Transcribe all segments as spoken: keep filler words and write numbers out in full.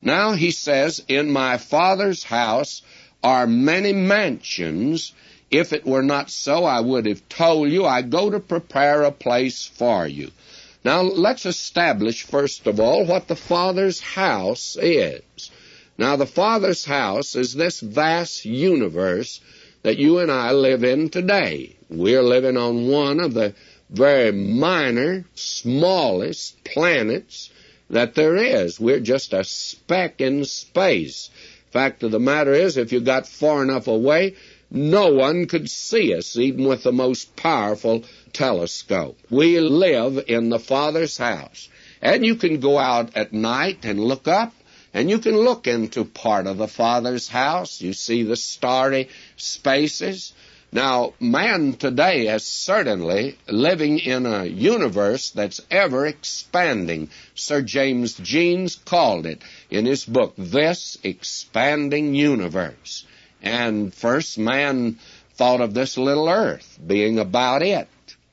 Now he says, in my Father's house are many mansions. If it were not so, I would have told you. I go to prepare a place for you. Now, let's establish, first of all, what the Father's house is. Now, the Father's house is this vast universe that you and I live in today. We're living on one of the very minor, smallest planets that there is. We're just a speck in space. Fact of the matter is, if you got far enough away, no one could see us, even with the most powerful telescope. We live in the Father's house. And you can go out at night and look up, and you can look into part of the Father's house. You see the starry spaces. Now, man today is certainly living in a universe that's ever expanding. Sir James Jeans called it in his book, This Expanding Universe. And first, man thought of this little earth being about it,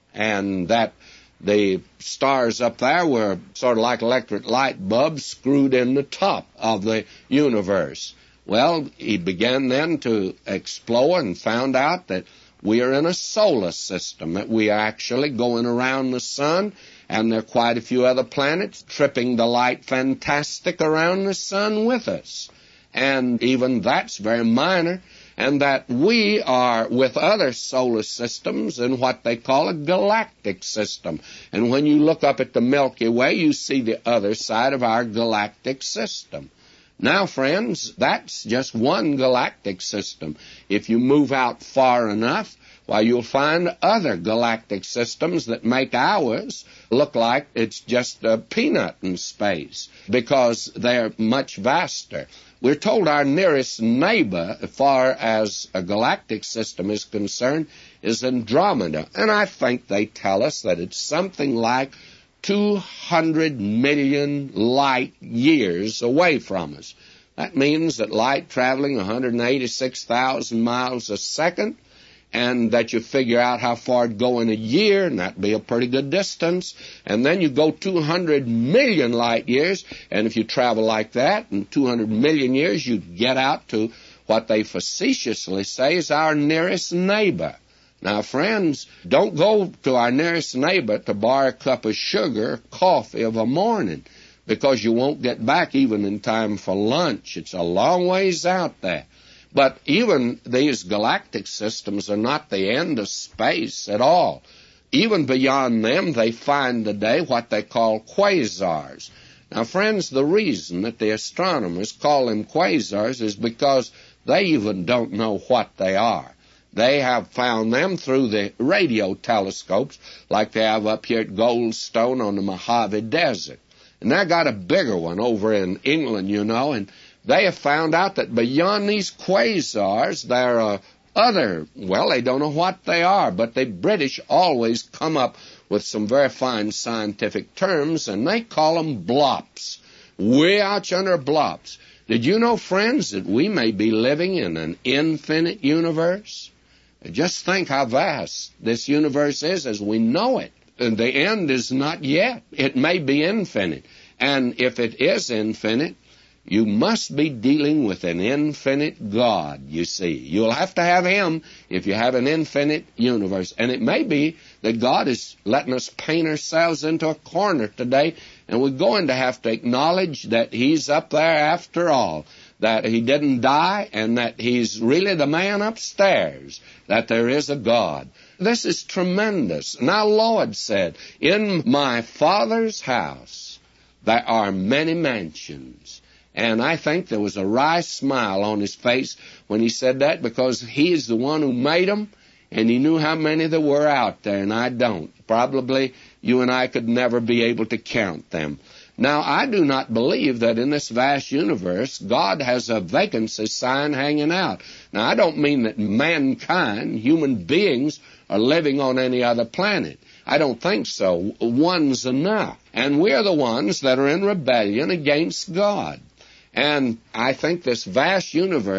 and that the stars up there were sort of like electric light bulbs screwed in the top of the universe. Well, he began then to explore and found out that we are in a solar system, that we are actually going around the sun, and there are quite a few other planets tripping the light fantastic around the sun with us. And even that's very minor, and that we are with other solar systems in what they call a galactic system. And when you look up at the Milky Way, you see the other side of our galactic system. Now, friends, that's just one galactic system. If you move out far enough, why, you'll find other galactic systems that make ours look like it's just a peanut in space, because they're much vaster. We're told our nearest neighbor, as far as a galactic system is concerned, is Andromeda. And I think they tell us that it's something like two hundred million light years away from us. That means that light traveling one hundred eighty-six thousand miles a second, and that you figure out how far it'd go in a year, and that'd be a pretty good distance. And then you go two hundred million light years, and if you travel like that in two hundred million years, you get out to what they facetiously say is our nearest neighbor. Now, friends, don't go to our nearest neighbor to borrow a cup of sugar or coffee of a morning, because you won't get back even in time for lunch. It's a long ways out there. But even these galactic systems are not the end of space at all. Even beyond them, they find today what they call quasars. Now, friends, the reason that the astronomers call them quasars is because they even don't know what they are. They have found them through the radio telescopes like they have up here at Goldstone on the Mojave Desert. And they got a bigger one over in England, you know, and they have found out that beyond these quasars, there are other, well, they don't know what they are, but the British always come up with some very fine scientific terms, and they call them blops. Way out yonder blops. Did you know, friends, that we may be living in an infinite universe? Just think how vast this universe is as we know it. And the end is not yet. It may be infinite. And if it is infinite, you must be dealing with an infinite God, you see. You'll have to have Him if you have an infinite universe. And it may be that God is letting us paint ourselves into a corner today, and we're going to have to acknowledge that He's up there after all, that He didn't die, and that He's really the man upstairs, that there is a God. This is tremendous. And our Lord said, in my Father's house there are many mansions. And I think there was a wry smile on His face when He said that, because He is the one who made them, and He knew how many there were out there, and I don't. Probably you and I could never be able to count them. Now, I do not believe that in this vast universe, God has a vacancy sign hanging out. Now, I don't mean that mankind, human beings, are living on any other planet. I don't think so. One's enough. And we're the ones that are in rebellion against God. And I think this vast universe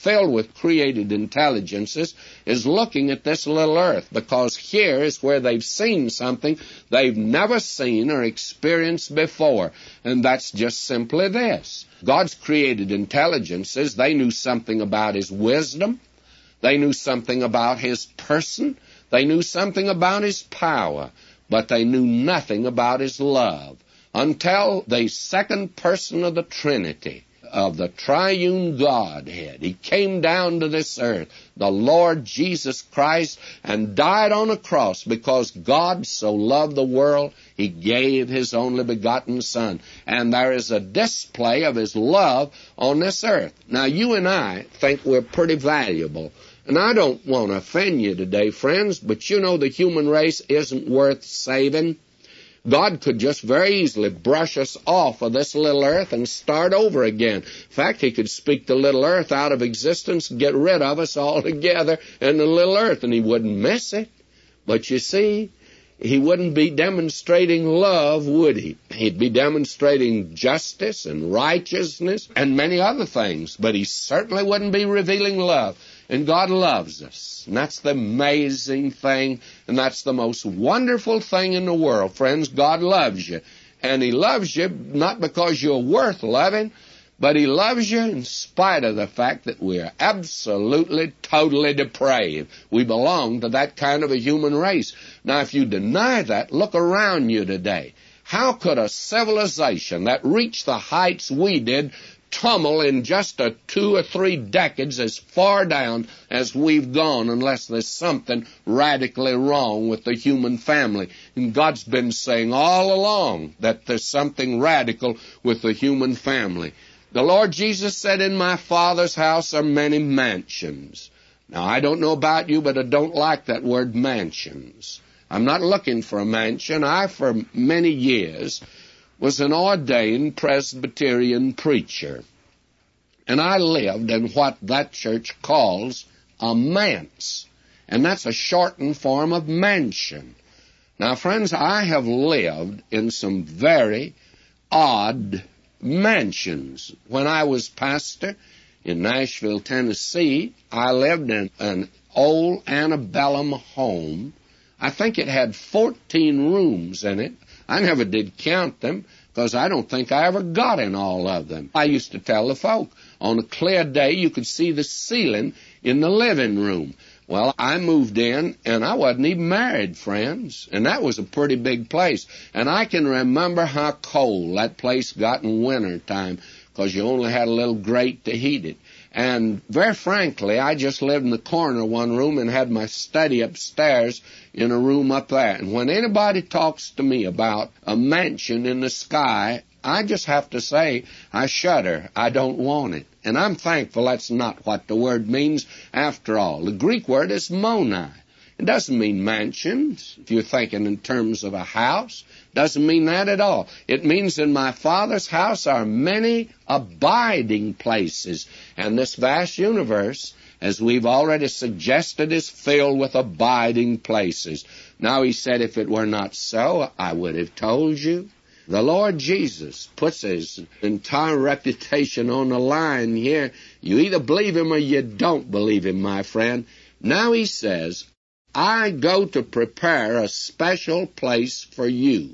filled with created intelligences, is looking at this little earth, because here is where they've seen something they've never seen or experienced before. And that's just simply this. God's created intelligences, they knew something about His wisdom. They knew something about His person. They knew something about His power. But they knew nothing about His love until the second person of the Trinity, of the triune Godhead, He came down to this earth, the Lord Jesus Christ, and died on a cross, because God so loved the world, He gave His only begotten Son. And there is a display of His love on this earth. Now, you and I think we're pretty valuable. And I don't want to offend you today, friends, but you know the human race isn't worth saving. God could just very easily brush us off of this little earth and start over again. In fact, He could speak the little earth out of existence and get rid of us altogether in the little earth, and He wouldn't miss it. But you see, He wouldn't be demonstrating love, would He? He'd be demonstrating justice and righteousness and many other things, but He certainly wouldn't be revealing love. And God loves us. And that's the amazing thing, and that's the most wonderful thing in the world. Friends, God loves you. And He loves you not because you're worth loving, but He loves you in spite of the fact that we are absolutely, totally depraved. We belong to that kind of a human race. Now, if you deny that, look around you today. How could a civilization that reached the heights we did tumble in just a two or three decades as far down as we've gone, unless there's something radically wrong with the human family? And God's been saying all along that there's something radical with the human family. The Lord Jesus said, "In my Father's house are many mansions." Now, I don't know about you, but I don't like that word mansions. I'm not looking for a mansion. I, for many years, was an ordained Presbyterian preacher. And I lived in what that church calls a manse. And that's a shortened form of mansion. Now, friends, I have lived in some very odd mansions. When I was pastor in Nashville, Tennessee, I lived in an old antebellum home. I think it had fourteen rooms in it. I never did count them, because I don't think I ever got in all of them. I used to tell the folk, on a clear day you could see the ceiling in the living room. Well, I moved in, and I wasn't even married, friends, and that was a pretty big place. And I can remember how cold that place got in winter time, because you only had a little grate to heat it. And very frankly, I just lived in the corner of one room and had my study upstairs in a room up there. And when anybody talks to me about a mansion in the sky, I just have to say, I shudder. I don't want it. And I'm thankful that's not what the word means after all. The Greek word is moni. It doesn't mean mansions, if you're thinking in terms of a house. It doesn't mean that at all. It means in my Father's house are many abiding places. And this vast universe, as we've already suggested, is filled with abiding places. Now, He said, if it were not so, I would have told you. The Lord Jesus puts His entire reputation on the line here. You either believe Him or you don't believe Him, my friend. Now He says, I go to prepare a special place for you.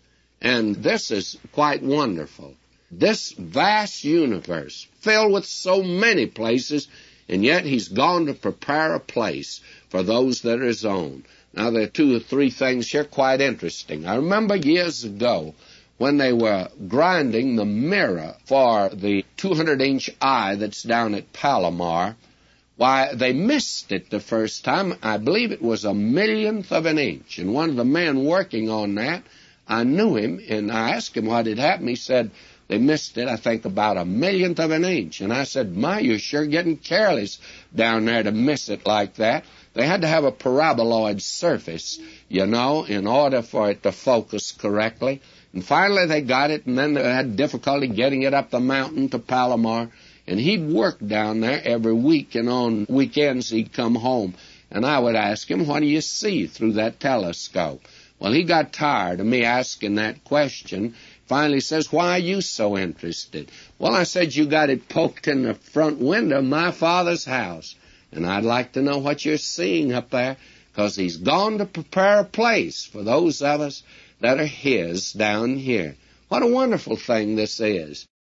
And this is quite wonderful. This vast universe, filled with so many places, and yet He's gone to prepare a place for those that are His own. Now, there are two or three things here quite interesting. I remember years ago when they were grinding the mirror for the two hundred inch eye that's down at Palomar. Why, they missed it the first time. I believe it was a millionth of an inch. And one of the men working on that, I knew him, and I asked him what had happened. He said, they missed it, I think, about a millionth of an inch. And I said, my, you're sure getting careless down there to miss it like that. They had to have a paraboloid surface, you know, in order for it to focus correctly. And finally they got it, and then they had difficulty getting it up the mountain to Palomar. And he'd work down there every week, and on weekends he'd come home. And I would ask him, what do you see through that telescope? Well, he got tired of me asking that question, finally says, why are you so interested? Well, I said, you got it poked in the front window of my Father's house. And I'd like to know what you're seeing up there, because He's gone to prepare a place for those of us that are His down here. What a wonderful thing this is.